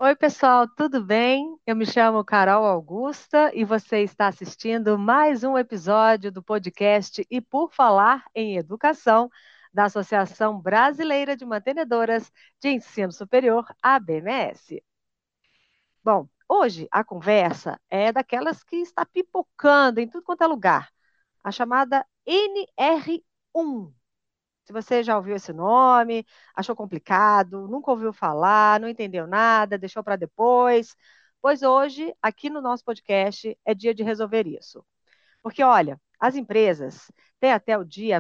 Oi, pessoal, tudo bem? Eu me chamo Carol Augusta e você está assistindo mais um episódio do podcast E por Falar em Educação, da Associação Brasileira de Mantenedoras de Ensino Superior, ABMS. Bom, hoje a conversa é daquelas que está pipocando em tudo quanto é lugar, a chamada NR1. Se você já ouviu esse nome, achou complicado, nunca ouviu falar, não entendeu nada, deixou para depois, pois hoje, aqui no nosso podcast, é dia de resolver isso. Porque, olha, as empresas têm até o dia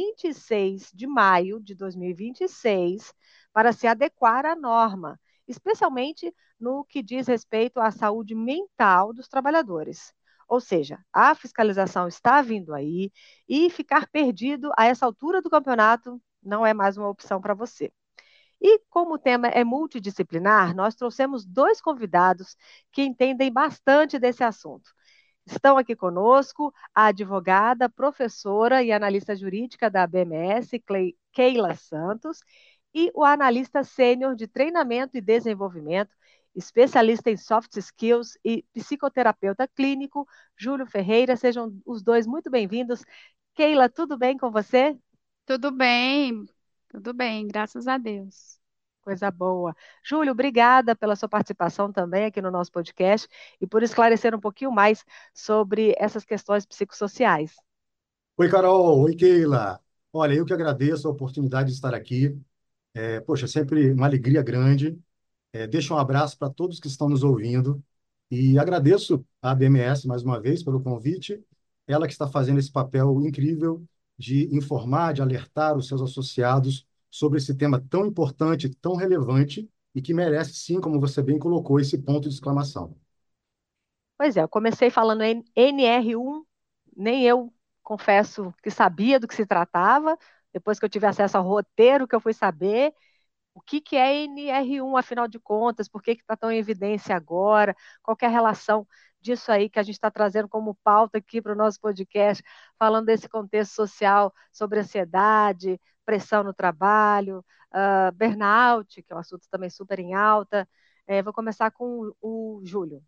26 de maio de 2026 para se adequar à norma, especialmente no que diz respeito à saúde mental dos trabalhadores. Ou seja, a fiscalização está vindo aí e ficar perdido a essa altura do campeonato não é mais uma opção para você. E como o tema é multidisciplinar, nós trouxemos dois convidados que entendem bastante desse assunto. Estão aqui conosco a advogada, professora e analista jurídica da BMS, Keila Santos, e o analista sênior de treinamento e desenvolvimento, especialista em soft skills e psicoterapeuta clínico, Júlio Ferreira. Sejam os dois muito bem-vindos. Keila, tudo bem com você? Tudo bem, tudo bem, graças a Deus. Coisa boa. Júlio, obrigada pela sua participação também aqui no nosso podcast e por esclarecer um pouquinho mais sobre essas questões psicossociais. Oi, Carol. Oi, Keila. Olha, eu que agradeço a oportunidade de estar aqui. Poxa, sempre uma alegria grande. Deixa um abraço para todos que estão nos ouvindo e agradeço à BMS mais uma vez pelo convite. Ela que está fazendo esse papel incrível de informar, de alertar os seus associados sobre esse tema tão importante, tão relevante e que merece, sim, como você bem colocou, esse ponto de exclamação. Pois é, eu comecei falando em NR1, nem eu confesso que sabia do que se tratava, depois que eu tive acesso ao roteiro que eu fui saber, o que que é NR1, afinal de contas, por que que está tão em evidência agora, qual que é a relação disso aí que a gente está trazendo como pauta aqui para o nosso podcast, falando desse contexto social sobre ansiedade, pressão no trabalho, burnout, que é um assunto também super em alta. Vou começar com o Júlio.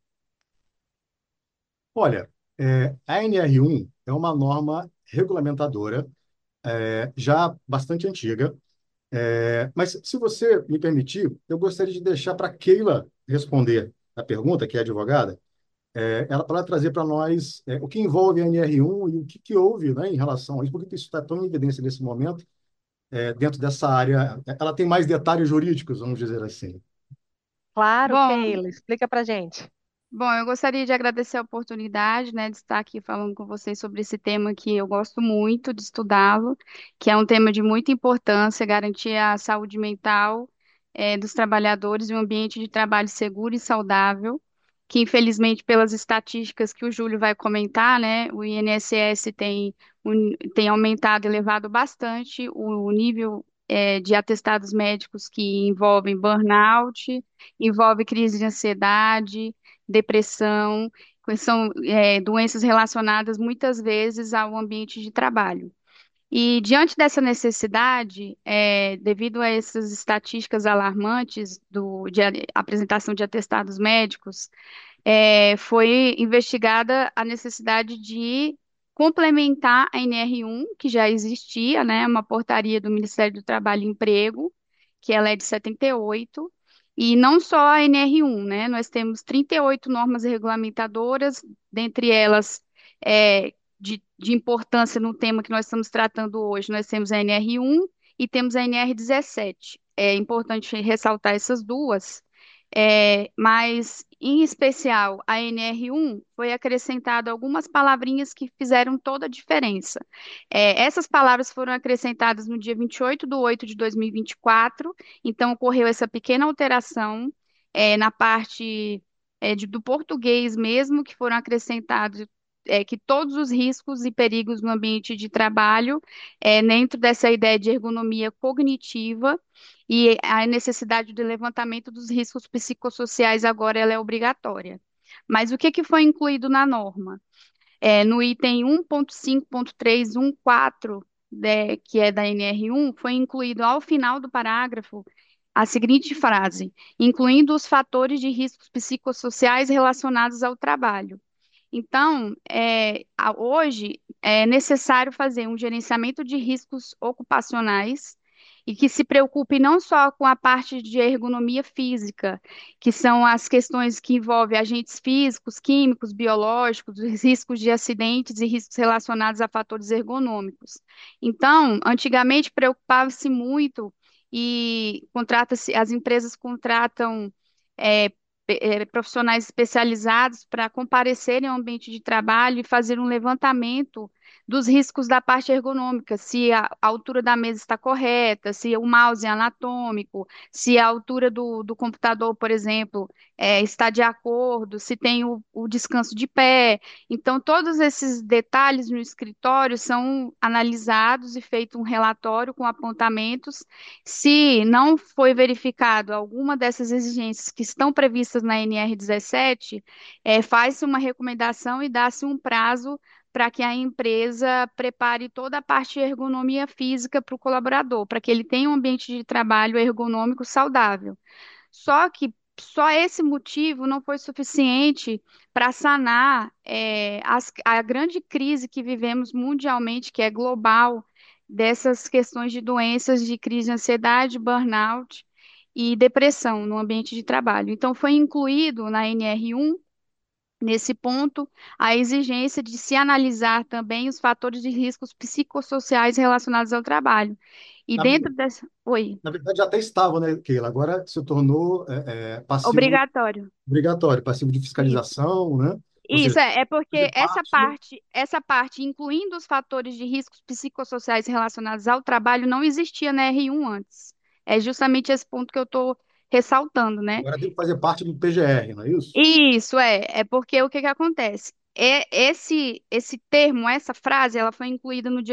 Olha, a NR1 é uma norma regulamentadora já bastante antiga. Mas, se você me permitir, eu gostaria de deixar para Keila responder a pergunta, que é advogada, ela para trazer para nós o que envolve a NR1 e o que houve, né, em relação a isso, por que isso está tão em evidência nesse momento, dentro dessa área. Ela tem mais detalhes jurídicos, vamos dizer assim. Claro, Bom, Keila, explica pra gente. bom, eu gostaria de agradecer a oportunidade, né, de estar aqui falando com vocês sobre esse tema que eu gosto muito de estudá-lo, que é um tema de muita importância, garantir a saúde mental, dos trabalhadores e um ambiente de trabalho seguro e saudável, que infelizmente pelas estatísticas que o Júlio vai comentar, né, o INSS tem aumentado, elevado bastante o nível, de atestados médicos que envolvem burnout, envolve crise de ansiedade, depressão, que são doenças relacionadas muitas vezes ao ambiente de trabalho. E diante dessa necessidade, devido a essas estatísticas alarmantes de apresentação de atestados médicos, foi investigada a necessidade de complementar a NR1, que já existia, né, uma portaria do Ministério do Trabalho e Emprego, que ela é de 78, e não só a NR1, né, nós temos 38 normas regulamentadoras, dentre elas, de importância no tema que nós estamos tratando hoje, nós temos a NR1 e temos a NR17. É importante ressaltar essas duas, mas, em especial, a NR1 foi acrescentado algumas palavrinhas que fizeram toda a diferença. Essas palavras foram acrescentadas no dia 28/8/2024, então ocorreu essa pequena alteração, na parte, do português mesmo, que foram acrescentados, que todos os riscos e perigos no ambiente de trabalho, dentro dessa ideia de ergonomia cognitiva, e a necessidade de levantamento dos riscos psicossociais agora ela é obrigatória. Mas o que que foi incluído na norma? No item 1.5.314, que é da NR1, foi incluído ao final do parágrafo a seguinte frase: incluindo os fatores de riscos psicossociais relacionados ao trabalho. Então, hoje é necessário fazer um gerenciamento de riscos ocupacionais e que se preocupe não só com a parte de ergonomia física, que são as questões que envolvem agentes físicos, químicos, biológicos, os riscos de acidentes e riscos relacionados a fatores ergonômicos. Então, antigamente preocupava-se muito e contrata-se, as empresas contratam é, profissionais especializados para comparecerem ao ambiente de trabalho e fazer um levantamento dos riscos da parte ergonômica, se a altura da mesa está correta, se o mouse é anatômico, se a altura do computador, por exemplo, está de acordo, se tem o descanso de pé. Então, todos esses detalhes no escritório são analisados e feito um relatório com apontamentos. Se não foi verificado alguma dessas exigências que estão previstas na NR17, faz-se uma recomendação e dá-se um prazo para que a empresa prepare toda a parte de ergonomia física para o colaborador, para que ele tenha um ambiente de trabalho ergonômico saudável. Só que só esse motivo não foi suficiente para sanar a grande crise que vivemos mundialmente, que é global, dessas questões de doenças de crise de ansiedade, burnout e depressão no ambiente de trabalho. Então, foi incluído na NR1, nesse ponto, a exigência de se analisar também os fatores de riscos psicossociais relacionados ao trabalho. E Na, dentro dessa. Oi, na verdade, já até estava, né, Keila? Agora se tornou passivo obrigatório. obrigatório, passivo de Isso. fiscalização, né? Ou seja, Isso é porque fazer parte. essa parte, incluindo os fatores de riscos psicossociais relacionados ao trabalho, não existia na R1 antes. É justamente esse ponto que eu estou ressaltando, né? Agora tem que fazer parte do PGR, não é isso? Isso é porque o que que acontece? Esse termo, essa frase, ela foi incluída no dia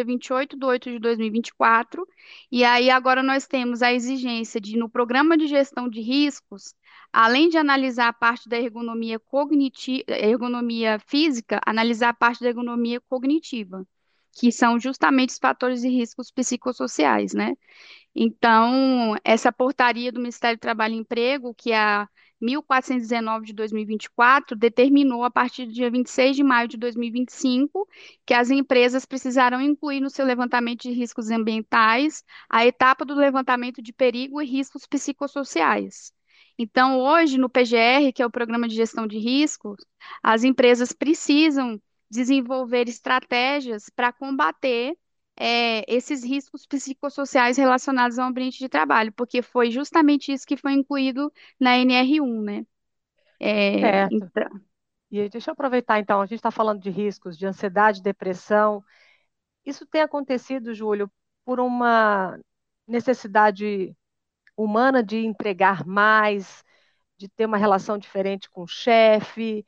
28/8/2024, e aí agora nós temos a exigência de, no programa de gestão de riscos, além de analisar a parte da ergonomia cognitiva, ergonomia física, analisar a parte da ergonomia cognitiva, que são justamente os fatores de riscos psicossociais, né? Então, essa portaria do Ministério do Trabalho e Emprego, que é a 1419 de 2024, determinou, a partir do dia 26 de maio de 2025, que as empresas precisarão incluir no seu levantamento de riscos ambientais a etapa do levantamento de perigo e riscos psicossociais. Então, hoje, no PGR, que é o Programa de Gestão de Riscos, as empresas precisam desenvolver estratégias para combater esses riscos psicossociais relacionados ao ambiente de trabalho, porque foi justamente isso que foi incluído na NR1, né? Certo. Então, E aí, deixa eu aproveitar então, a gente está falando de riscos de ansiedade, depressão. Isso tem acontecido, Júlio, por uma necessidade humana de entregar mais, de ter uma relação diferente com o chefe.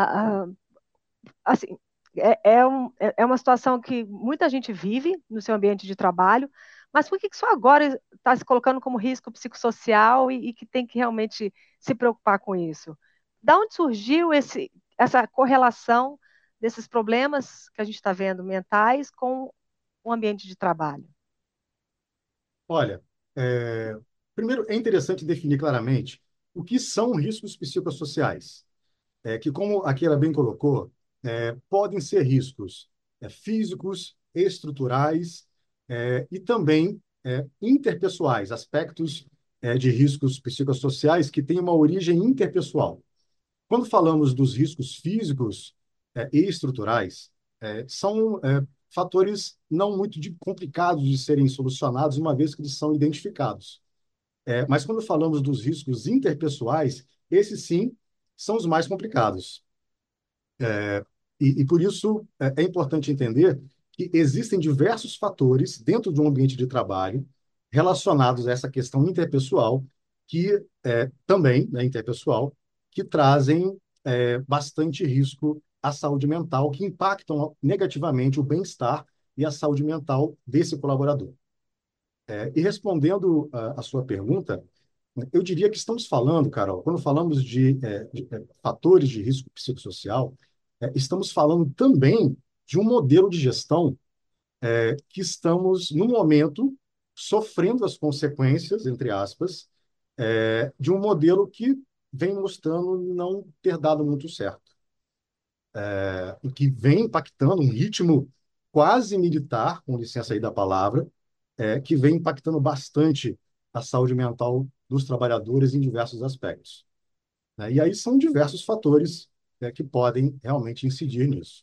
Assim, é uma situação que muita gente vive no seu ambiente de trabalho, mas por que que só agora está se colocando como risco psicossocial e que tem que realmente se preocupar com isso? Da onde surgiu essa correlação desses problemas que a gente está vendo mentais com o ambiente de trabalho? Olha, primeiro é interessante definir claramente o que são riscos psicossociais. Que, como aqui ela bem colocou, podem ser riscos físicos, estruturais e também interpessoais, aspectos de riscos psicossociais que têm uma origem interpessoal. Quando falamos dos riscos físicos e estruturais, são fatores não muito complicados de serem solucionados, uma vez que eles são identificados. Mas quando falamos dos riscos interpessoais, esses sim são os mais complicados. E por isso é importante entender que existem diversos fatores dentro de um ambiente de trabalho relacionados a essa questão interpessoal, que também, né, interpessoal, que trazem bastante risco à saúde mental, que impactam negativamente o bem-estar e a saúde mental desse colaborador. E respondendo a sua pergunta, eu diria que estamos falando, Carol, quando falamos de fatores de risco psicossocial, estamos falando também de um modelo de gestão que estamos, no momento, sofrendo as consequências, entre aspas, de um modelo que vem mostrando não ter dado muito certo, e que vem impactando um ritmo quase militar, com licença aí da palavra, que vem impactando bastante a saúde mental dos trabalhadores em diversos aspectos, né? E aí são diversos fatores, que podem realmente incidir nisso.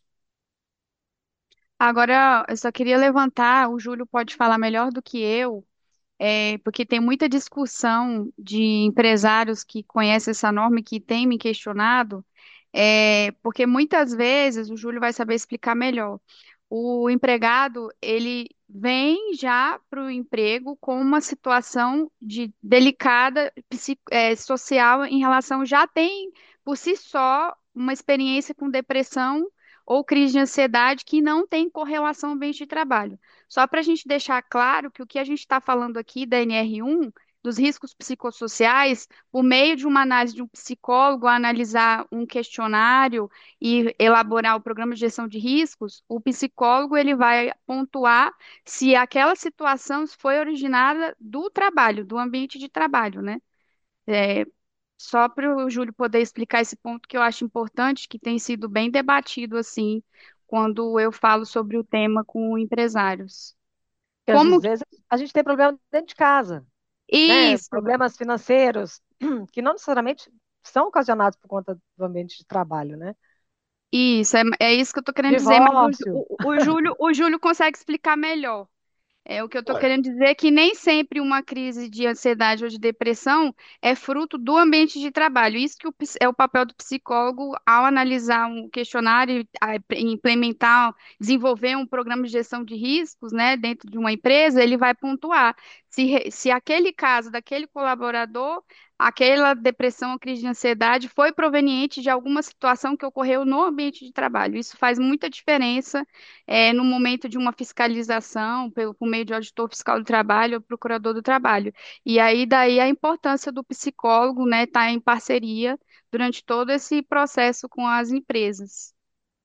Agora, eu só queria levantar, o Júlio pode falar melhor do que eu, porque tem muita discussão de empresários que conhecem essa norma e que têm me questionado, porque muitas vezes o Júlio vai saber explicar melhor. O empregado, ele vem já para o emprego com uma situação de delicada social em relação, já tem por si só uma experiência com depressão ou crise de ansiedade que não tem correlação ao ambiente de trabalho. Só para a gente deixar claro que o que a gente está falando aqui da NR1, dos riscos psicossociais, por meio de uma análise de um psicólogo, analisar um questionário e elaborar o programa de gestão de riscos, o psicólogo ele vai pontuar se aquela situação foi originada do trabalho, do ambiente de trabalho, né? É, só para o Júlio poder explicar esse ponto que eu acho importante, que tem sido bem debatido assim, quando eu falo sobre o tema com empresários. Que às Como vezes a gente tem problema dentro de casa, né? isso, Problemas financeiros, que não necessariamente são ocasionados por conta do ambiente de trabalho, né? é isso que eu estou querendo dizer, mas Divórcio. O Júlio consegue explicar melhor. O que eu estou Olha, querendo dizer é que nem sempre uma crise de ansiedade ou de depressão é fruto do ambiente de trabalho. Isso que é o papel do psicólogo ao analisar um questionário, implementar, desenvolver um programa de gestão de riscos, né, dentro de uma empresa, ele vai pontuar se aquele caso daquele colaborador, aquela depressão ou crise de ansiedade foi proveniente de alguma situação que ocorreu no ambiente de trabalho. Isso faz muita diferença no momento de uma fiscalização, por meio de auditor fiscal do trabalho ou procurador do trabalho. E aí, daí a importância do psicólogo, né, estar em parceria durante todo esse processo com as empresas.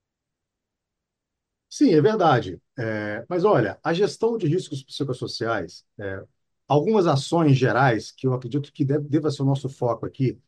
sim, é verdade. Mas olha, a gestão de riscos psicossociais, algumas ações gerais que eu acredito que deva ser o nosso foco aqui,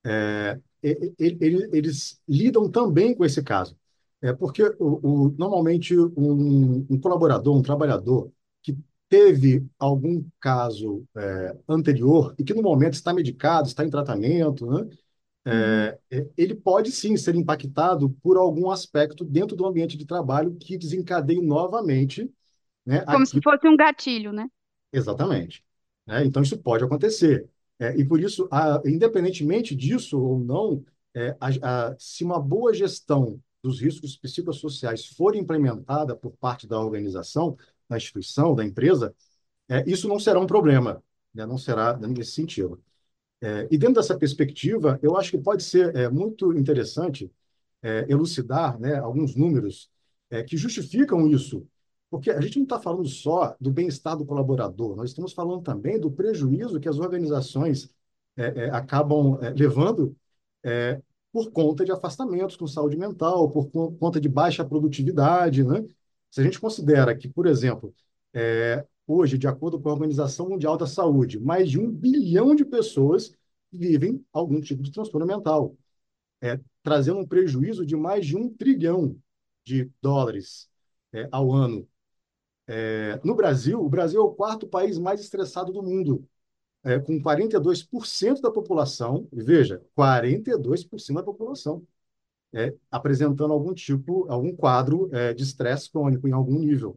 eles lidam também com esse caso. Porque normalmente um colaborador, um trabalhador que teve algum caso anterior e que no momento está medicado, está em tratamento, né? Uhum. Ele pode sim ser impactado por algum aspecto dentro do ambiente de trabalho que desencadeie novamente, né, Como se aqui. fosse um gatilho, né? Exatamente. Né? Então, isso pode acontecer. E por isso, independentemente disso ou não, se uma boa gestão dos riscos psicossociais for implementada por parte da organização, da instituição, da empresa, isso não será um problema, né? Não será nesse sentido. E dentro dessa perspectiva, eu acho que pode ser muito interessante elucidar, né, alguns números que justificam isso. Porque a gente não está falando só do bem-estar do colaborador, nós estamos falando também do prejuízo que as organizações acabam levando é, por conta de afastamentos com saúde mental, por conta de baixa produtividade, né? Se a gente considera que, por exemplo, hoje, de acordo com a Organização Mundial da Saúde, mais de 1 bilhão de pessoas vivem algum tipo de transtorno mental, trazendo um prejuízo de mais de 1 trilhão de dólares ao ano. No Brasil, o Brasil é o quarto país mais estressado do mundo, com 42% da população, e veja, 42% da população, apresentando algum quadro de estresse crônico em algum nível.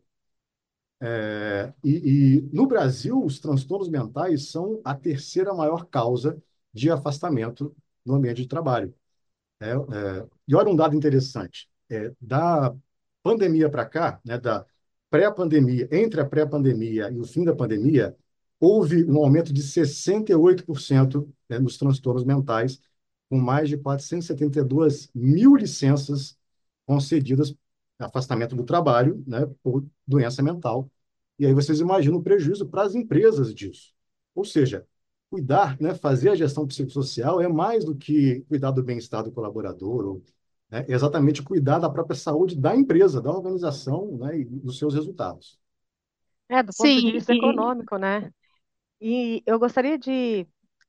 E no Brasil, os transtornos mentais são a terceira maior causa de afastamento no ambiente de trabalho. E olha um dado interessante. Da pandemia para cá, né, da pré-pandemia, entre a pré-pandemia e o fim da pandemia, houve um aumento de 68%, né, nos transtornos mentais, com mais de 472 mil licenças concedidas, afastamento do trabalho, né, por doença mental. E aí vocês imaginam o prejuízo para as empresas disso. Ou seja, cuidar, né, fazer a gestão psicossocial é mais do que cuidar do bem-estar do colaborador, ou, é exatamente cuidar da própria saúde da empresa, da organização, né, e dos seus resultados. É, do ponto de Sim, vista econômico, né? E eu gostaria de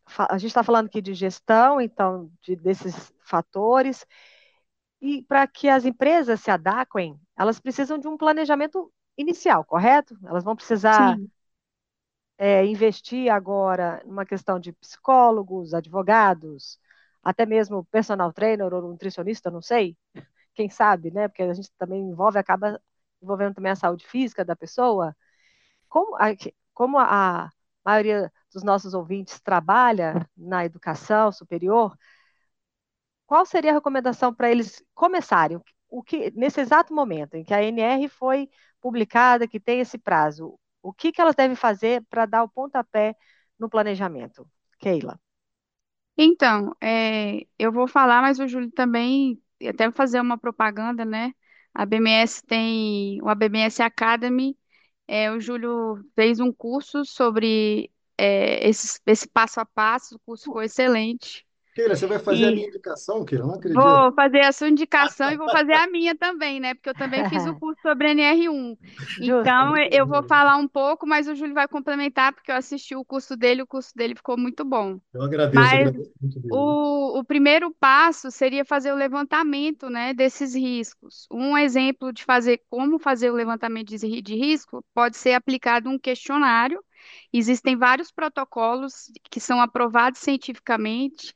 a gente está falando aqui de gestão, então, desses fatores, e para que as empresas se adequem, elas precisam de um planejamento inicial, correto? Elas vão precisar Sim. investir agora numa questão de psicólogos, advogados, até mesmo personal trainer ou nutricionista, não sei, quem sabe, né? Porque a gente também acaba envolvendo também a saúde física da pessoa. Como a maioria dos nossos ouvintes trabalha na educação superior, qual seria a recomendação para eles começarem? O que, nesse exato momento em que a NR foi publicada, que tem esse prazo, o que, que elas devem fazer para dar o pontapé no planejamento? Keila. Então, eu vou falar, mas o Júlio também, até fazer uma propaganda, né? A BMS tem o ABMS Academy. O Júlio fez um curso sobre esse passo a passo, o curso ficou excelente. Keila, você vai fazer a E minha indicação, Keila? Não acredito. vou fazer a sua indicação e vou fazer a minha também, né? Porque eu também fiz o curso sobre NR1. Justo. Então, eu vou falar um pouco, mas o Júlio vai complementar, porque eu assisti o curso dele ficou muito bom. Eu Mas agradeço muito mesmo. o primeiro passo seria fazer o levantamento, né, desses riscos. Um exemplo de fazer como fazer o levantamento de risco pode ser aplicado um questionário. Existem vários protocolos que são aprovados cientificamente,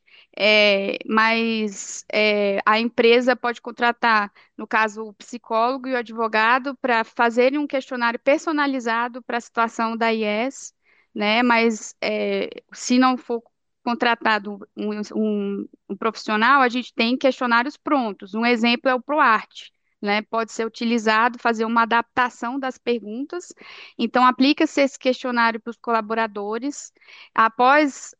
mas a empresa pode contratar, no caso, o psicólogo e o advogado, para fazerem um questionário personalizado para a situação da IES, né? Mas se não for contratado um profissional, a gente tem questionários prontos. Um exemplo é o ProArt, né? Pode ser utilizado, fazer uma adaptação das perguntas. Então, aplica-se esse questionário para os colaboradores. Após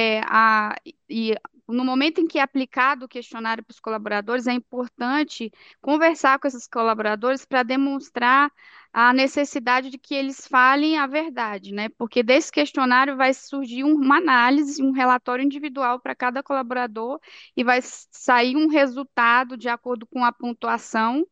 e no momento em que é aplicado o questionário para os colaboradores, é importante conversar com esses colaboradores para demonstrar a necessidade de que eles falem a verdade, né? Porque desse questionário vai surgir uma análise, um relatório individual para cada colaborador e vai sair um resultado de acordo com a pontuação,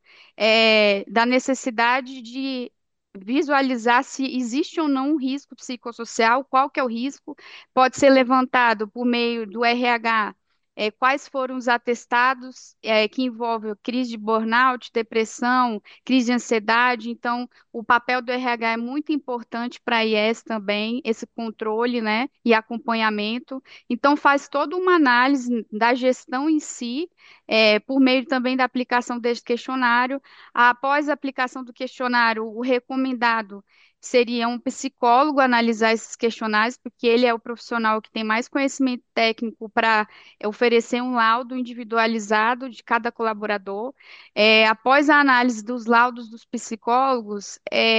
da necessidade de visualizar se existe ou não um risco psicossocial, qual que é o risco, pode ser levantado por meio do RH. Quais foram os atestados que envolvem crise de burnout, depressão, crise de ansiedade. Então, o papel do RH é muito importante para a IES também, esse controle, né, e acompanhamento. Então, faz toda uma análise da gestão em si, por meio também da aplicação desse questionário. Após a aplicação do questionário, o recomendado seria um psicólogo analisar esses questionários, porque ele é o profissional que tem mais conhecimento técnico para oferecer um laudo individualizado de cada colaborador. Após a análise dos laudos dos psicólogos,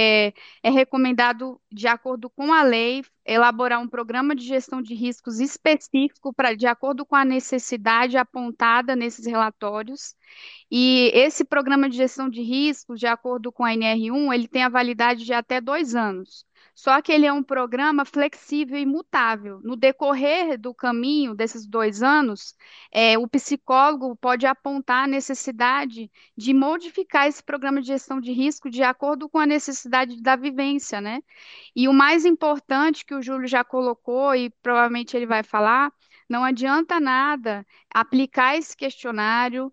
é recomendado, de acordo com a lei, elaborar um programa de gestão de riscos específico de acordo com a necessidade apontada nesses relatórios. E esse programa de gestão de riscos, de acordo com a NR1, ele tem a validade de até 2 anos. Só que ele é um programa flexível e mutável. No decorrer do caminho desses 2 anos, o psicólogo pode apontar a necessidade de modificar esse programa de gestão de risco de acordo com a necessidade da vivência, né? E o mais importante que o Júlio já colocou, e provavelmente ele vai falar, não adianta nada aplicar esse questionário,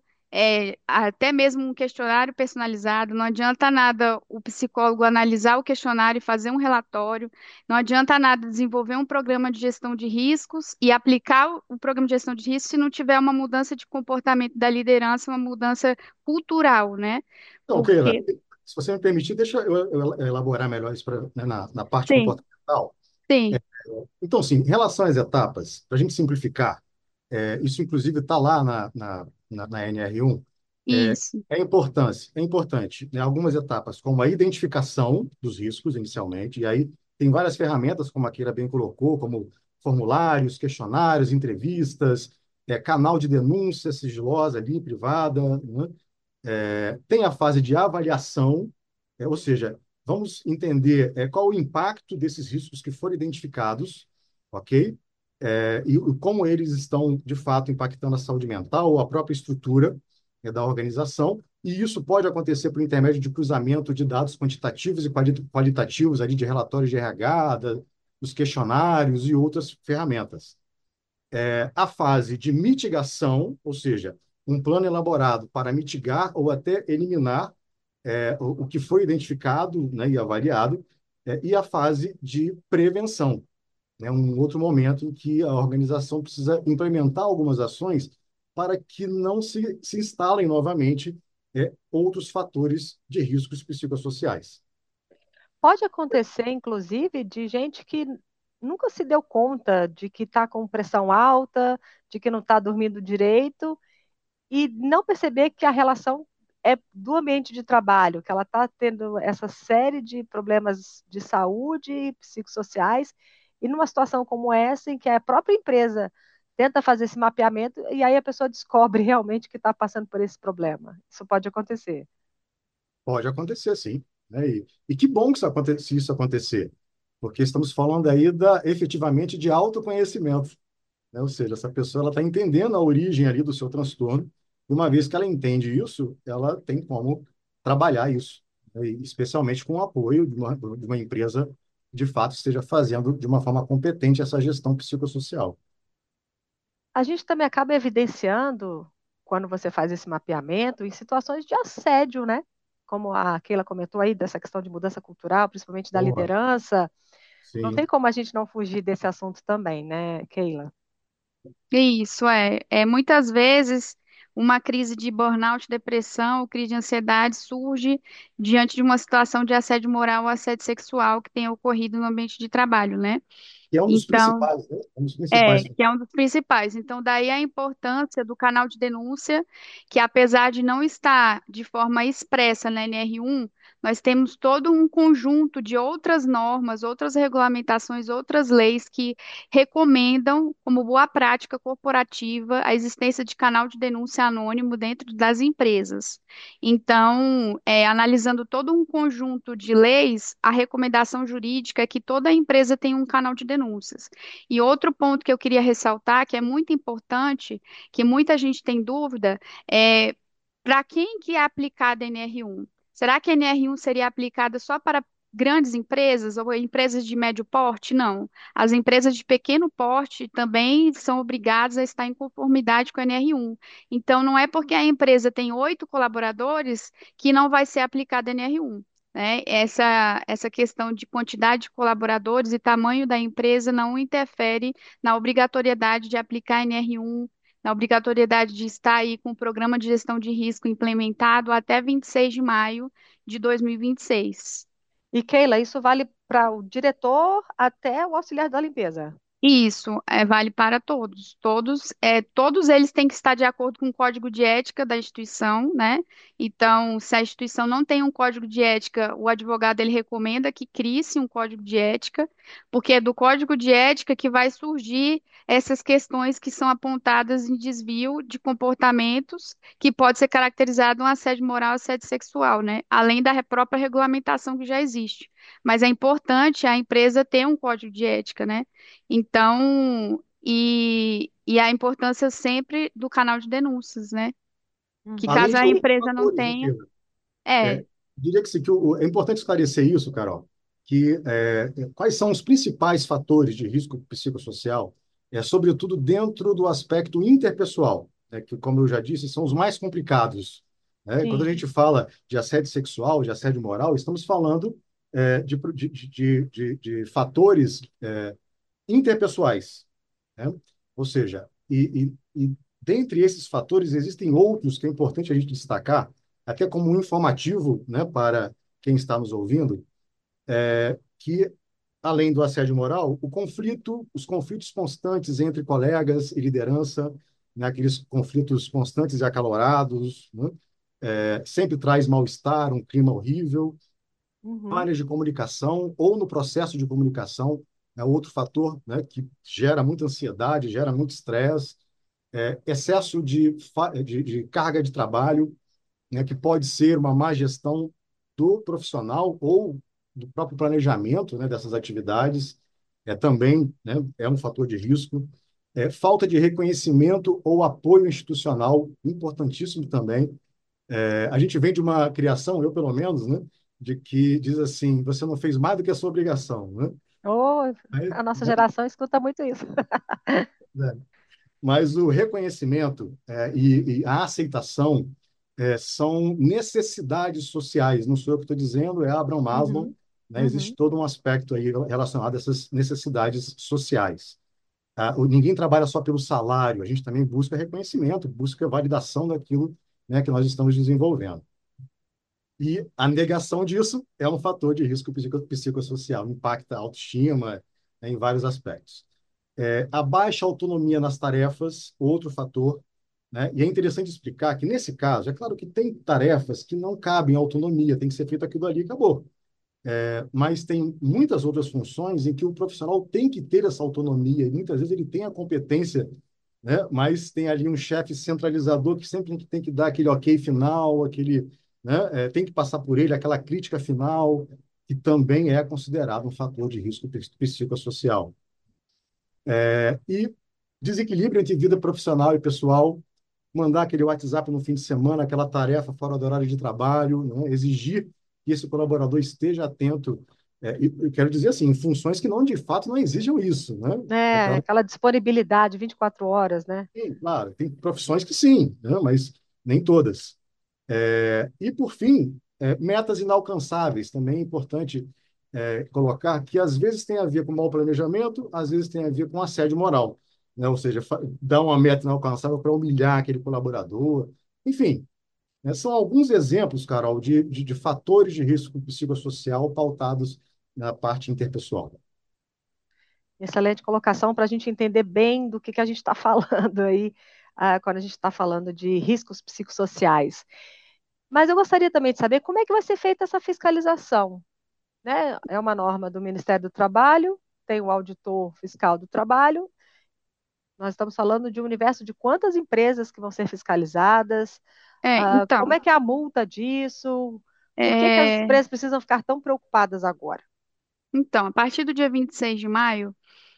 até mesmo um questionário personalizado, não adianta nada o psicólogo analisar o questionário e fazer um relatório, não adianta nada desenvolver um programa de gestão de riscos e aplicar o programa de gestão de riscos se não tiver uma mudança de comportamento da liderança, uma mudança cultural, né? Então, Keila, Porque, se você me permitir, deixa eu elaborar melhor isso né, na parte sim, comportamental. sim, Então, sim, em relação às etapas, para a gente simplificar, isso inclusive está lá na NR1, isso. é importante, né, algumas etapas, como a identificação dos riscos inicialmente, e aí tem várias ferramentas, como a Keila bem colocou, como formulários, questionários, entrevistas, canal de denúncia sigilosa ali, privada, né? Tem a fase de avaliação, ou seja, vamos entender qual o impacto desses riscos que foram identificados, ok? E como eles estão, de fato, impactando a saúde mental ou a própria estrutura da organização. E isso pode acontecer por intermédio de cruzamento de dados quantitativos e qualitativos ali de relatórios de RH, dos questionários e outras ferramentas. A fase de mitigação, ou seja, um plano elaborado para mitigar ou até eliminar o que foi identificado, né, e avaliado, e a fase de prevenção, né, um outro momento em que a organização precisa implementar algumas ações para que não se instalem novamente outros fatores de riscos psicossociais. Pode acontecer, inclusive, de gente que nunca se deu conta de que está com pressão alta, de que não está dormindo direito, e não perceber que a relação é do ambiente de trabalho, que ela está tendo essa série de problemas de saúde, psicossociais, e numa situação como essa, em que a própria empresa tenta fazer esse mapeamento, e aí a pessoa descobre realmente que está passando por esse problema. Isso pode acontecer. Pode acontecer, sim. Né? E que bom que se isso acontecer, porque estamos falando aí efetivamente de autoconhecimento, né? Ou seja, essa pessoa está entendendo a origem ali do seu transtorno, e uma vez que ela entende isso, ela tem como trabalhar isso, né? E especialmente com o apoio de uma empresa que, de fato, esteja fazendo de uma forma competente essa gestão psicossocial. A gente também acaba evidenciando, quando você faz esse mapeamento, em situações de assédio, né? Como a Keila comentou aí, dessa questão de mudança cultural, principalmente da Boa. liderança. Não tem Sim. como a gente não fugir desse assunto também, né, Keila? Isso é muitas vezes uma crise de burnout, depressão, ou crise de ansiedade surge diante de uma situação de assédio moral ou assédio sexual que tenha ocorrido no ambiente de trabalho, né? E é um dos Então, principais, né? É um dos principais. que é um dos principais. Então, daí a importância do canal de denúncia, que apesar de não estar de forma expressa na NR1, nós temos todo um conjunto de outras normas, outras regulamentações, outras leis que recomendam, como boa prática corporativa, a existência de canal de denúncia anônimo dentro das empresas. Então, analisando todo um conjunto de leis, a recomendação jurídica é que toda empresa tenha um canal de denúncias. E outro ponto que eu queria ressaltar, que é muito importante, que muita gente tem dúvida, é para quem que é aplicada a NR1? Será que a NR1 seria aplicada só para grandes empresas ou empresas de médio porte? Não. As empresas de pequeno porte também são obrigadas a estar em conformidade com a NR1. Então, não é porque a empresa tem 8 colaboradores que não vai ser aplicada a NR1, né? Essa questão de quantidade de colaboradores e tamanho da empresa não interfere na obrigatoriedade de aplicar NR1, na obrigatoriedade de estar aí com o programa de gestão de risco implementado até 26 de maio de 2026. E, Keila, isso vale para o diretor até o auxiliar da limpeza. Isso, vale para todos. Todos eles têm que estar de acordo com o código de ética da instituição, né? Então, se a instituição não tem um código de ética, o advogado ele recomenda que crie-se um código de ética, porque é do código de ética que vai surgir essas questões que são apontadas em desvio de comportamentos que pode ser caracterizado um assédio moral, assédio sexual, né? Além da própria regulamentação que já existe. Mas é importante a empresa ter um código de ética, né? Então, e a importância sempre do canal de denúncias, né? Que Uhum. Além caso de a outros empresa não fatores, né, tenha, Keila? é, É, diria que, é importante esclarecer isso, Carol, que quais são os principais fatores de risco psicossocial, sobretudo dentro do aspecto interpessoal, né, que, como eu já disse, são os mais complicados. Né? Quando a Sim. gente fala de assédio sexual, de assédio moral, estamos falando de fatores interpessoais, né? Ou seja, e dentre esses fatores existem outros que é importante a gente destacar, até como um informativo, né, para quem está nos ouvindo, que além do assédio moral, os conflitos constantes entre colegas e liderança, né, aqueles conflitos constantes e acalorados, né, sempre traz mal-estar, um clima horrível, Uhum. falhas de comunicação ou no processo de comunicação é outro fator, né, que gera muita ansiedade, gera muito estresse, excesso de carga de trabalho, né, que pode ser uma má gestão do profissional ou do próprio planejamento, né, dessas atividades, também, né, é um fator de risco. Falta de reconhecimento ou apoio institucional, importantíssimo também. A gente vem de uma criação, eu pelo menos, né, de que diz assim, você não fez mais do que a sua obrigação, né? Oh, Aí, a nossa né, geração escuta muito isso. né? Mas o reconhecimento e a aceitação são necessidades sociais. Não sou eu que estou dizendo, é Abraham Maslow. Uhum, Né? Existe uhum. todo um aspecto aí relacionado a essas necessidades sociais. Ninguém trabalha só pelo salário, a gente também busca reconhecimento, busca validação daquilo, né, que nós estamos desenvolvendo. E a negação disso é um fator de risco psicossocial, impacta a autoestima, né, em vários aspectos. A baixa autonomia nas tarefas, outro fator, né? E é interessante explicar que, nesse caso, é claro que tem tarefas que não cabem autonomia, tem que ser feito aquilo ali e acabou. Mas tem muitas outras funções em que o profissional tem que ter essa autonomia, e muitas vezes ele tem a competência, né? Mas tem ali um chefe centralizador que sempre tem que dar aquele ok final, aquele, né? Tem que passar por ele aquela crítica final, que também é considerado um fator de risco psicossocial. E desequilíbrio entre vida profissional e pessoal, mandar aquele WhatsApp no fim de semana, aquela tarefa fora do horário de trabalho, né? Exigir que esse colaborador esteja atento. E eu quero dizer assim, em funções que não, de fato, não exijam isso, né? É É, claro, aquela disponibilidade 24 horas, né? sim, claro, tem profissões que sim, né? Mas nem todas. E, por fim, metas inalcançáveis. Também é importante colocar que, às vezes, tem a ver com mau planejamento, às vezes tem a ver com assédio moral. Né? Ou seja, dar uma meta inalcançável para humilhar aquele colaborador. Enfim, né? São alguns exemplos, Carol, de fatores de risco psicossocial pautados na parte interpessoal. Excelente colocação para a gente entender bem do que a gente está falando aí, quando a gente está falando de riscos psicossociais. Mas eu gostaria também de saber como é que vai ser feita essa fiscalização, né? É uma norma do Ministério do Trabalho, tem o auditor fiscal do trabalho. Nós estamos falando de um universo de quantas empresas que vão ser fiscalizadas, como Então, é que é a multa disso, por que as é, empresas precisam ficar tão preocupadas agora? a partir do dia 26 de maio,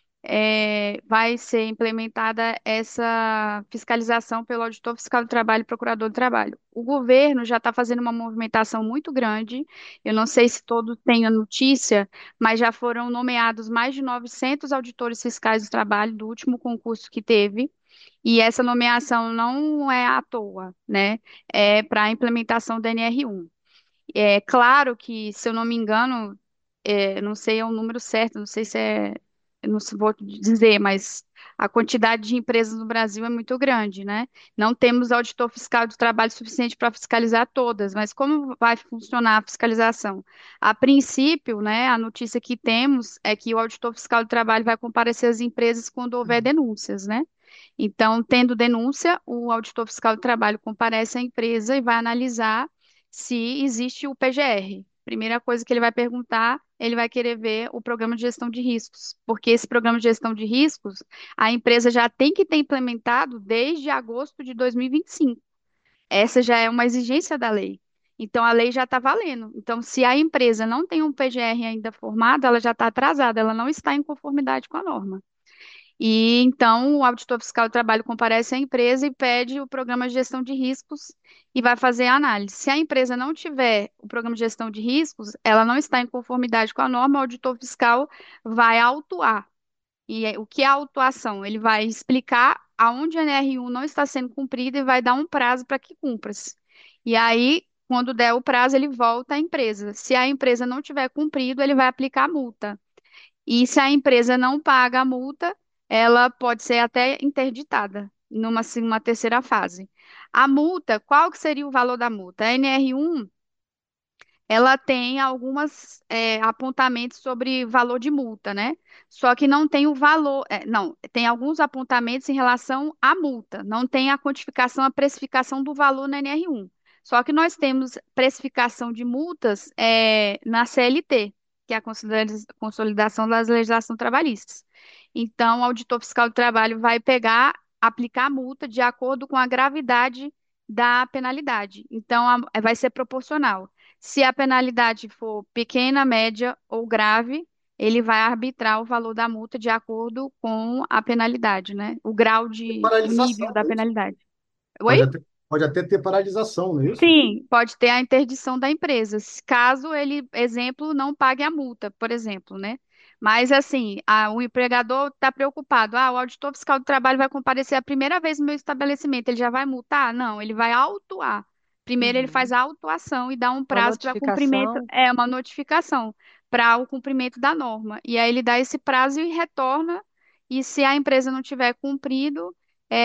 vai ser implementada essa fiscalização pelo auditor fiscal do trabalho e procurador do trabalho. O governo já está fazendo uma movimentação muito grande. Eu não sei se todos têm a notícia, mas já foram nomeados mais de 900 auditores fiscais do trabalho do último concurso que teve. E essa nomeação não é à toa, né? É para a implementação da NR1. É claro que, se eu não me engano, não sei é o número certo, não sei se é, eu não vou dizer, mas a quantidade de empresas no Brasil é muito grande, né? Não temos auditor fiscal do trabalho suficiente para fiscalizar todas, mas como vai funcionar a fiscalização? A princípio, né, a notícia que temos é que o auditor fiscal do trabalho vai comparecer às empresas quando houver denúncias, né? Então, tendo denúncia, o auditor fiscal do trabalho comparece à empresa e vai analisar se existe o PGR. Primeira coisa que ele vai perguntar, ele vai querer ver o programa de gestão de riscos, porque esse programa de gestão de riscos, a empresa já tem que ter implementado desde agosto de 2025. Essa já é uma exigência da lei. Então, a lei já está valendo. Então, se a empresa não tem um PGR ainda formado, ela já está atrasada, ela não está em conformidade com a norma. E então o auditor fiscal do trabalho comparece à empresa e pede o programa de gestão de riscos e vai fazer a análise. Se a empresa não tiver o programa de gestão de riscos, ela não está em conformidade com a norma, o auditor fiscal vai autuar. O que é a autuação? Ele vai explicar aonde a NR1 não está sendo cumprida e vai dar um prazo para que cumpra-se. E aí, quando der o prazo, ele volta à empresa. Se a empresa não tiver cumprido, ele vai aplicar a multa. E se a empresa não paga a multa, ela pode ser até interditada numa terceira fase. A multa, qual que seria o valor da multa? A NR1, ela tem algumas apontamentos sobre valor de multa, né? Só que não tem o valor, não, tem alguns apontamentos em relação à multa, não tem a quantificação, a precificação do valor na NR1. Só que nós temos precificação de multas na CLT, que é a Consolidação das Legislações Trabalhistas. Então, o auditor fiscal do trabalho vai pegar, aplicar a multa de acordo com a gravidade da penalidade. Então, vai ser proporcional. Se a penalidade for pequena, média ou grave, ele vai arbitrar o valor da multa de acordo com a penalidade, né? O grau E o nível paralisação, da é isso? penalidade. Oi? Pode Pode até ter paralisação, não é isso? Sim, pode ter a interdição da empresa, caso ele, exemplo, não pague a multa, por exemplo, né? Mas assim, o empregador está preocupado. O auditor fiscal do trabalho vai comparecer a primeira vez no meu estabelecimento, ele já vai multar? Não, ele vai autuar. Primeiro ele faz Uhum. a autuação e dá um Uma prazo para cumprimento, notificação. uma notificação para o cumprimento da norma. E aí ele dá esse prazo e retorna. E se a empresa não tiver cumprido,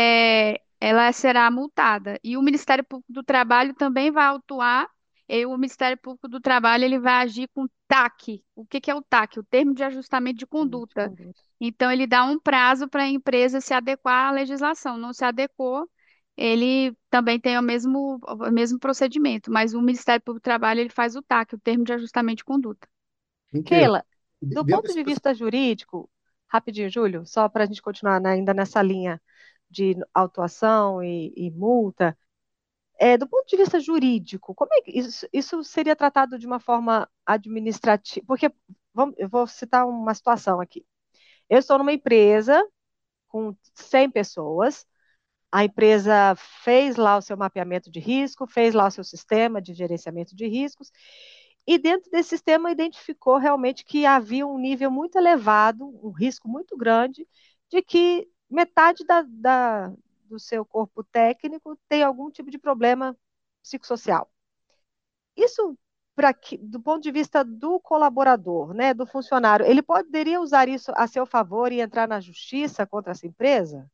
ela será multada. E o Ministério Público do Trabalho também vai autuar, e o Ministério Público do Trabalho ele vai agir com TAC. O que que é o TAC? O Termo de Ajustamento de De Conduta. conduta. Então, ele dá um prazo para a empresa se adequar à legislação. Não se adequou, ele também tem o mesmo procedimento, mas o Ministério Público do Trabalho ele faz o TAC, o Termo de Ajustamento de Conduta. Inteiro. Keila, do Dentro ponto desse de vista jurídico, rapidinho, Júlio, só para a gente continuar, né, ainda nessa linha de autuação e multa, do ponto de vista jurídico, como é que isso seria tratado de uma forma administrativa? Porque, eu vou citar uma situação aqui. Eu estou numa empresa com 100 pessoas, a empresa fez lá o seu mapeamento de risco, fez lá o seu sistema de gerenciamento de riscos, e dentro desse sistema identificou realmente que havia um nível muito elevado, um risco muito grande, de que metade do seu corpo técnico tem algum tipo de problema psicossocial. Isso, do ponto de vista do colaborador, né, do funcionário, ele poderia usar isso a seu favor e entrar na justiça contra essa empresa?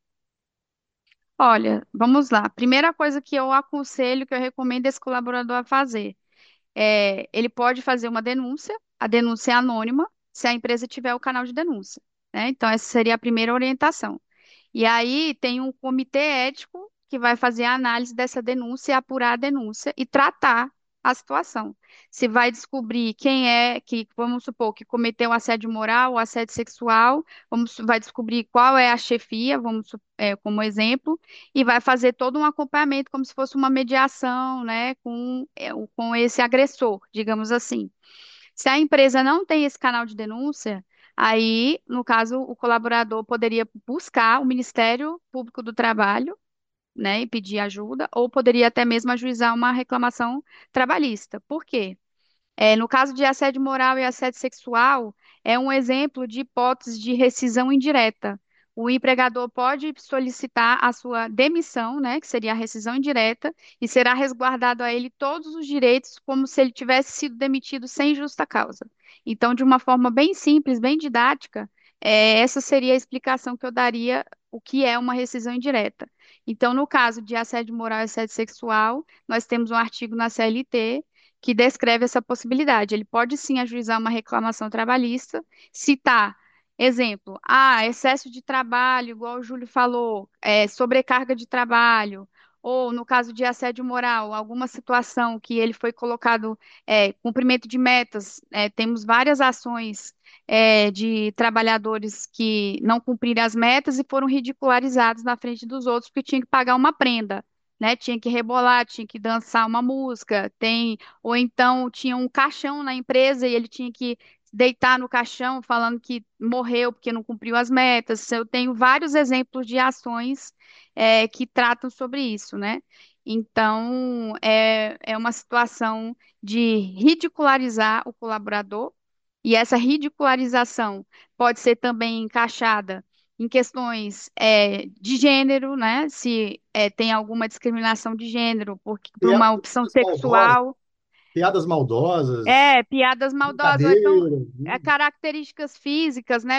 Olha, vamos lá. Primeira coisa que eu aconselho, que eu recomendo esse colaborador a fazer, ele pode fazer uma denúncia, a denúncia é anônima, se a empresa tiver o canal de denúncia, né? Então, essa seria a primeira orientação. E aí tem um comitê ético que vai fazer a análise dessa denúncia e apurar a denúncia e tratar a situação. Se vai descobrir quem é que, vamos supor, que cometeu assédio moral ou assédio sexual, vai descobrir qual é a chefia, como exemplo, e vai fazer todo um acompanhamento como se fosse uma mediação, né, com esse agressor, digamos assim. Se a empresa não tem esse canal de denúncia, aí, no caso, o colaborador poderia buscar o Ministério Público do Trabalho, né, e pedir ajuda, ou poderia até mesmo ajuizar uma reclamação trabalhista. Por quê? No caso de assédio moral e assédio sexual, é um exemplo de hipótese de rescisão indireta. O empregador pode solicitar a sua demissão, né, que seria a rescisão indireta, e será resguardado a ele todos os direitos, como se ele tivesse sido demitido sem justa causa. Então, de uma forma bem simples, bem didática, essa seria a explicação que eu daria o que é uma rescisão indireta. Então, no caso de assédio moral e assédio sexual, nós temos um artigo na CLT que descreve essa possibilidade. Ele pode sim ajuizar uma reclamação trabalhista, citar, exemplo, excesso de trabalho, igual o Júlio falou, sobrecarga de trabalho, ou no caso de assédio moral, alguma situação que ele foi colocado, cumprimento de metas, temos várias ações de trabalhadores que não cumpriram as metas e foram ridicularizados na frente dos outros porque tinham que pagar uma prenda, né? Tinha que rebolar, tinha que dançar uma música, ou então tinha um caixão na empresa e ele tinha que deitar no caixão falando que morreu porque não cumpriu as metas. Eu tenho vários exemplos de ações que tratam sobre isso, né? Então, é uma situação de ridicularizar o colaborador, e essa ridicularização pode ser também encaixada em questões de gênero, né? Se tem alguma discriminação de gênero por uma opção Piadas maldosas, sexual, piadas maldosas, piadas maldosas, ou então brincadeiras, né? características físicas, né?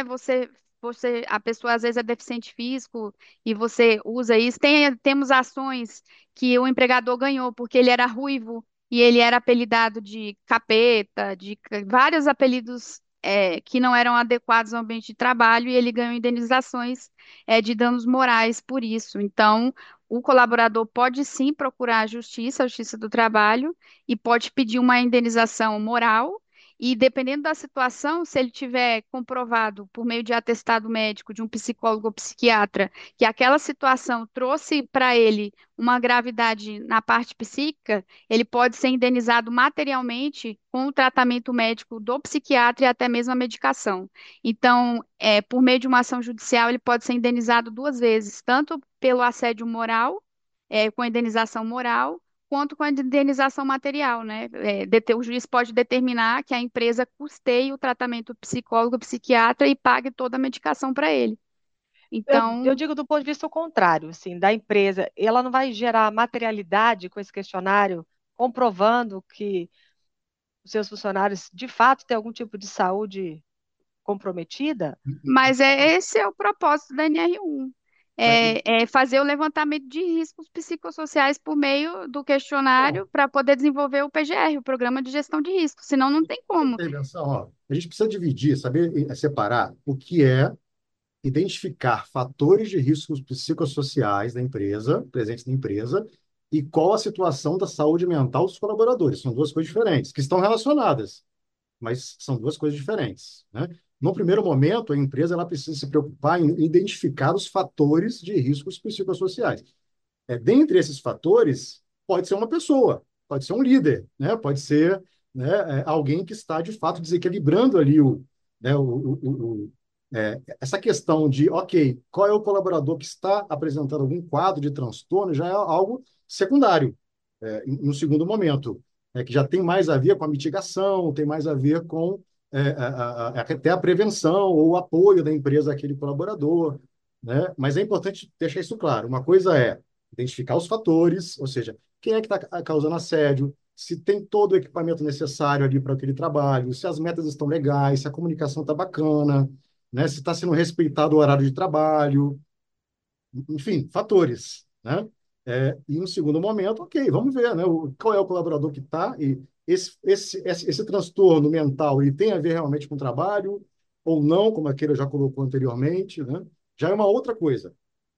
A pessoa às vezes é deficiente físico e você usa isso. Temos ações que o empregador ganhou porque ele era ruivo e ele era apelidado de capeta, vários apelidos que não eram adequados ao ambiente de trabalho, e ele ganhou indenizações de danos morais por isso. Então, o colaborador pode sim procurar a Justiça do Trabalho, e pode pedir uma indenização moral. E dependendo da situação, se ele tiver comprovado por meio de atestado médico de um psicólogo ou psiquiatra que aquela situação trouxe para ele uma gravidade na parte psíquica, ele pode ser indenizado materialmente com o tratamento médico do psiquiatra e até mesmo a medicação. Então, por meio de uma ação judicial, ele pode ser indenizado duas vezes, tanto pelo assédio moral com a indenização moral, quanto com a indenização material, né? O juiz pode determinar que a empresa custeie o tratamento psicólogo, psiquiatra e pague toda a medicação para ele. Eu Então, digo do ponto de vista contrário, assim, da empresa. Ela não vai gerar materialidade com esse questionário, comprovando que os seus funcionários de fato têm algum tipo de saúde comprometida? mas esse é o propósito da NR1. Mas, É fazer o levantamento de riscos psicossociais por meio do ó, questionário para poder desenvolver o PGR, o Programa de Gestão de Riscos, senão não tem essa como. intervenção, ó, a gente precisa dividir, saber separar o que é identificar fatores de riscos psicossociais da empresa, presentes na empresa, e qual a situação da saúde mental dos colaboradores. São duas coisas diferentes, que estão relacionadas, mas são duas coisas diferentes, né? No primeiro momento, a empresa ela precisa se preocupar em identificar os fatores de riscos psicossociais. Dentre esses fatores, pode ser uma pessoa, pode ser um líder, né? Pode ser, né, alguém que está, de fato, desequilibrando ali né, essa questão de, ok, qual é o colaborador que está apresentando algum quadro de transtorno, já é algo secundário, no segundo momento, que já tem mais a ver com a mitigação, tem mais a ver com até a prevenção ou o apoio da empresa àquele colaborador, né? Mas é importante deixar isso claro. Uma coisa é identificar os fatores, ou seja, quem é que está causando assédio, se tem todo o equipamento necessário ali para aquele trabalho, se as metas estão legais, se a comunicação está bacana, né? Se está sendo respeitado o horário de trabalho, enfim, fatores, né? E no segundo momento, ok, vamos ver, né? Qual é o colaborador que está e esse transtorno mental ele tem a ver realmente com o trabalho ou não, como aquele já colocou anteriormente, né? Já é uma outra coisa.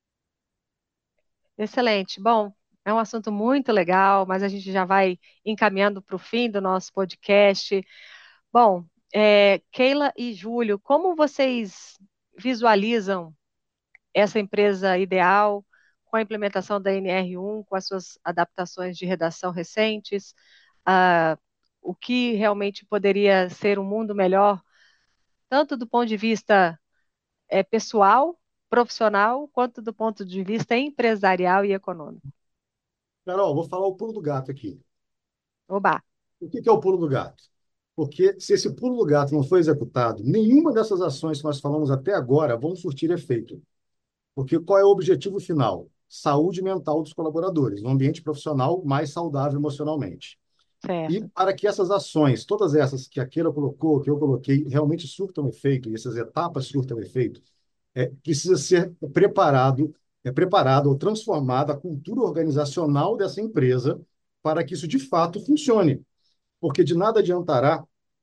Excelente. Bom, é um assunto muito legal, mas a gente já vai encaminhando para o fim do nosso podcast. Bom, Keila e Júlio, como vocês visualizam essa empresa ideal com a implementação da NR1, com as suas adaptações de redação recentes? Ah, o que realmente poderia ser um mundo melhor, tanto do ponto de vista pessoal, profissional, quanto do ponto de vista empresarial e econômico? Carol, vou falar o pulo do gato aqui. Oba! O que é o pulo do gato? Porque se esse pulo do gato não for executado, nenhuma dessas ações que nós falamos até agora vão surtir efeito. Porque qual é o objetivo final? Saúde mental dos colaboradores, um ambiente profissional mais saudável emocionalmente. E Certo. para que essas ações, todas essas que a Keila colocou, que eu coloquei, realmente surtam efeito, e essas etapas surtam efeito, precisa ser preparado ou transformada a cultura organizacional dessa empresa para que isso de fato funcione. Porque de nada adiantará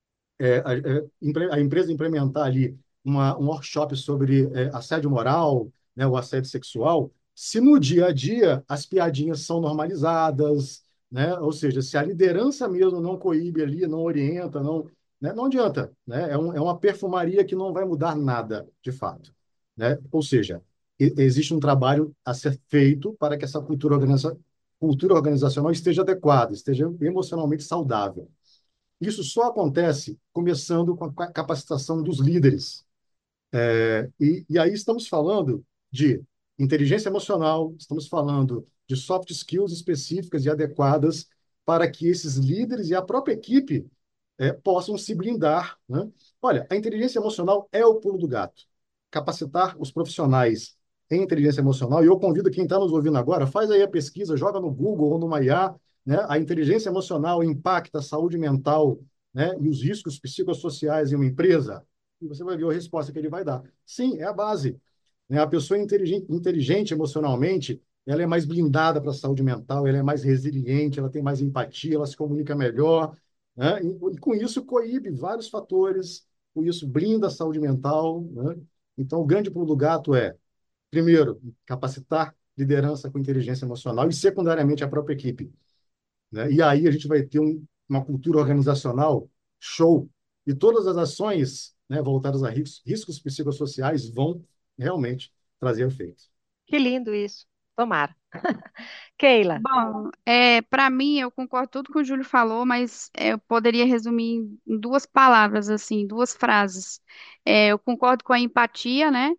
a empresa implementar ali um workshop sobre assédio moral, né, o assédio sexual, se no dia a dia as piadinhas são normalizadas, né, ou seja, se a liderança mesmo não coíbe ali, não orienta, não, né, não adianta, né, é uma perfumaria que não vai mudar nada, de fato, né, ou seja, existe um trabalho a ser feito para que essa cultura organizacional esteja adequada, esteja emocionalmente saudável. Isso só acontece começando com a capacitação dos líderes. E aí estamos falando de inteligência emocional, estamos falando de soft skills específicas e adequadas para que esses líderes e a própria equipe possam se blindar, né? Olha, a inteligência emocional é o pulo do gato. Capacitar os profissionais em inteligência emocional, e eu convido quem está nos ouvindo agora, faz aí a pesquisa, joga no Google ou no IA, né? A inteligência emocional impacta a saúde mental, né? E os riscos psicossociais em uma empresa, e você vai ver a resposta que ele vai dar. Sim, é a base, né? A pessoa inteligente emocionalmente, ela é mais blindada para a saúde mental, ela é mais resiliente, ela tem mais empatia, ela se comunica melhor, né? E com isso coíbe vários fatores, com isso blinda a saúde mental, né? Então, o grande pulo do gato é, primeiro, capacitar liderança com inteligência emocional e, secundariamente, a própria equipe, né? E aí a gente vai ter uma cultura organizacional show e todas as ações, né, voltadas a riscos psicossociais vão realmente trazer efeito. Que lindo isso. Tomara. Keila, Bom, para mim, eu concordo tudo que o Júlio falou, mas eu poderia resumir em duas palavras, assim, duas frases. Eu concordo com a empatia, né?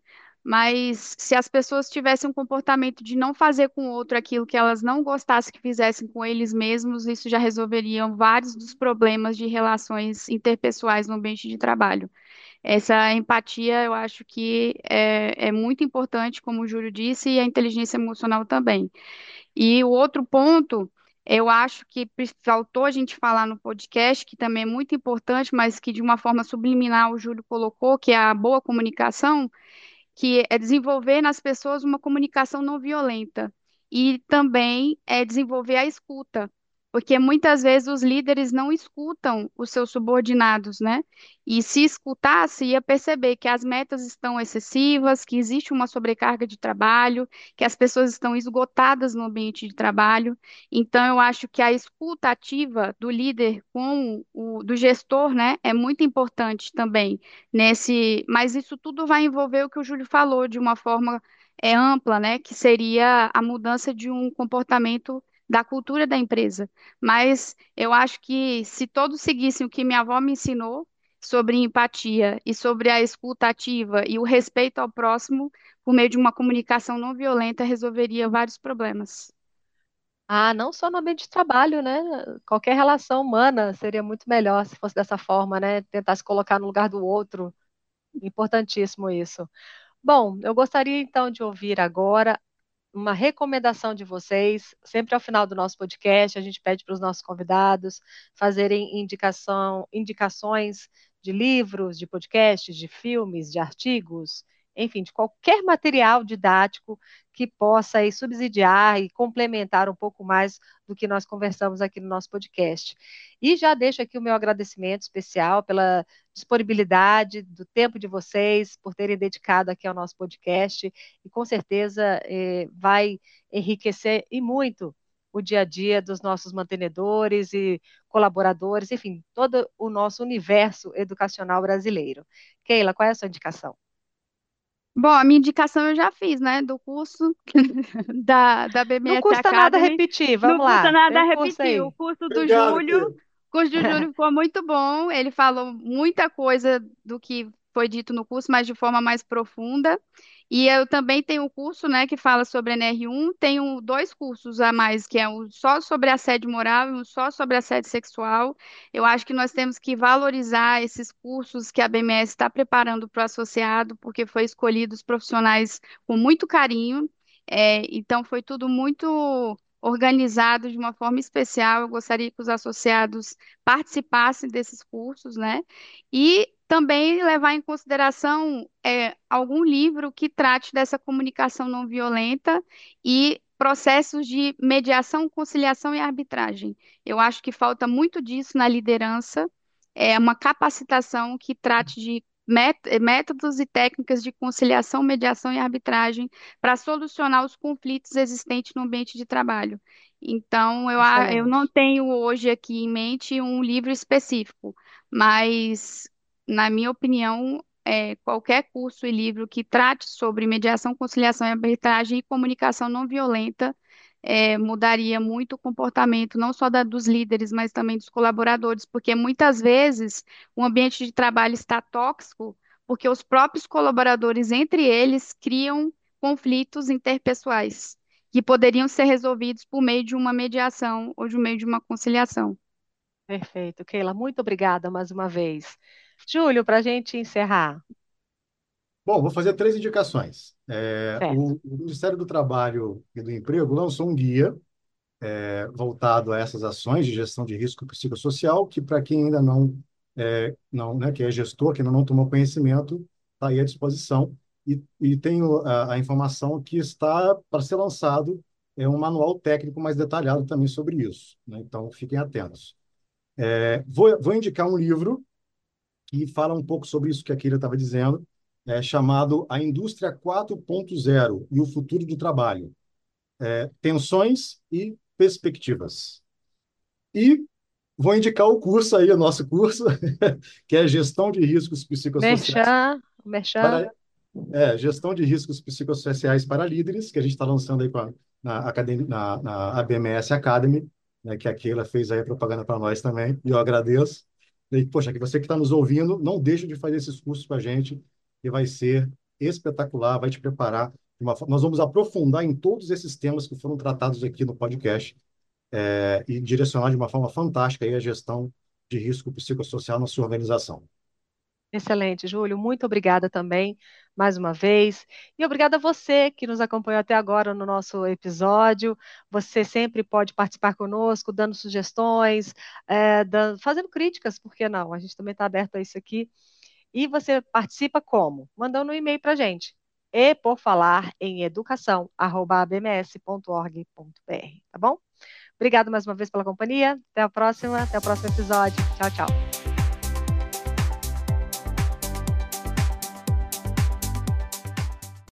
mas se as pessoas tivessem um comportamento de não fazer com o outro aquilo que elas não gostassem que fizessem com eles mesmos, isso já resolveria vários dos problemas de relações interpessoais no ambiente de trabalho. Essa empatia, eu acho que é muito importante, como o Júlio disse, e a inteligência emocional também. E o outro ponto, eu acho que faltou a gente falar no podcast, que também é muito importante, mas que de uma forma subliminar o Júlio colocou, que é a boa comunicação, que é desenvolver nas pessoas uma comunicação não violenta e também é desenvolver a escuta, porque muitas vezes os líderes não escutam os seus subordinados, né? E se escutasse, ia perceber que as metas estão excessivas, que existe uma sobrecarga de trabalho, que as pessoas estão esgotadas no ambiente de trabalho. Então, eu acho que a escuta ativa do líder com o do gestor, né, é muito importante também mas isso tudo vai envolver o que o Júlio falou de uma forma ampla, né, que seria a mudança de um comportamento da cultura da empresa. Mas eu acho que se todos seguissem o que minha avó me ensinou sobre empatia e sobre a escuta ativa e o respeito ao próximo, por meio de uma comunicação não violenta, resolveria vários problemas. Ah, não só no ambiente de trabalho, né? Qualquer relação humana seria muito melhor se fosse dessa forma, né? Tentar se colocar no lugar do outro. Importantíssimo isso. Bom, eu gostaria então de ouvir agora uma recomendação de vocês. Sempre ao final do nosso podcast, a gente pede para os nossos convidados fazerem indicações de livros, de podcasts, de filmes, de artigos, enfim, de qualquer material didático que possa aí subsidiar e complementar um pouco mais do que nós conversamos aqui no nosso podcast. E já deixo aqui o meu agradecimento especial pela disponibilidade do tempo de vocês, por terem dedicado aqui ao nosso podcast e com certeza vai enriquecer e muito o dia a dia dos nossos mantenedores e colaboradores, enfim, todo o nosso universo educacional brasileiro. Keila, qual é a sua indicação? Bom, a minha indicação eu já fiz, né, do curso da Não BMS custa nada Academy. repetir, Não vamos custa lá, nada tem um curso repetir. O aí. curso do Obrigado, Júlio, querido. o curso do Júlio ficou muito bom. Ele falou muita coisa do que foi dito no curso, mas de forma mais profunda. E eu também tenho um curso, né, que fala sobre NR1. Tenho dois cursos a mais, que é um só sobre assédio moral e um só sobre assédio sexual. Eu acho que nós temos que valorizar esses cursos que a BMS está preparando para o associado, porque foi escolhido os profissionais com muito carinho. Então, foi tudo muito organizado de uma forma especial. Eu gostaria que os associados participassem desses cursos, né? E também levar em consideração algum livro que trate dessa comunicação não violenta e processos de mediação, conciliação e arbitragem. Eu acho que falta muito disso na liderança, é uma capacitação que trate de métodos e técnicas de conciliação, mediação e arbitragem para solucionar os conflitos existentes no ambiente de trabalho. Então, eu não Excelente. tenho hoje aqui em mente um livro específico, mas, na minha opinião, qualquer curso e livro que trate sobre mediação, conciliação e arbitragem e comunicação não violenta mudaria muito o comportamento, não só dos líderes, mas também dos colaboradores, porque muitas vezes o ambiente de trabalho está tóxico porque os próprios colaboradores, entre eles, criam conflitos interpessoais que poderiam ser resolvidos por meio de uma mediação ou de meio de uma conciliação. Perfeito, Keila, muito obrigada mais uma vez. Júlio, para a gente encerrar. Bom, vou fazer três indicações. Certo. O Ministério do Trabalho e do Emprego lançou um guia voltado a essas ações de gestão de risco psicossocial, que para quem ainda não, né, que é gestor, que ainda não tomou conhecimento, está aí à disposição. E tenho a informação que está para ser lançado um manual técnico mais detalhado também sobre isso, né? Então, fiquem atentos. Vou indicar um livro que fala um pouco sobre isso que a Kira estava dizendo, chamado A Indústria 4.0 e o Futuro do Trabalho, Tensões e Perspectivas. E vou indicar o curso aí, o nosso curso, que é Gestão de Riscos Psicossociais Merchan, merchan. para, Gestão de Riscos Psicossociais para Líderes, que a gente está lançando aí na ABMS Academy, né, que a Keila fez aí a propaganda para nós também, e eu agradeço. E, poxa, que você que está nos ouvindo, não deixe de fazer esses cursos com a gente, que vai ser espetacular, vai te preparar. Nós vamos aprofundar em todos esses temas que foram tratados aqui no podcast, e direcionar de uma forma fantástica aí a gestão de risco psicossocial na sua organização. Excelente, Júlio. Muito obrigada também, mais uma vez. E obrigada a você que nos acompanhou até agora no nosso episódio. Você sempre pode participar conosco, dando sugestões, fazendo críticas, por que não? A gente também está aberto a isso aqui. E você participa como? Mandando um e-mail para a gente. E por falar em educação@abms.org.br, tá bom? Obrigado mais uma vez pela companhia. Até a próxima, até o próximo episódio. Tchau, tchau.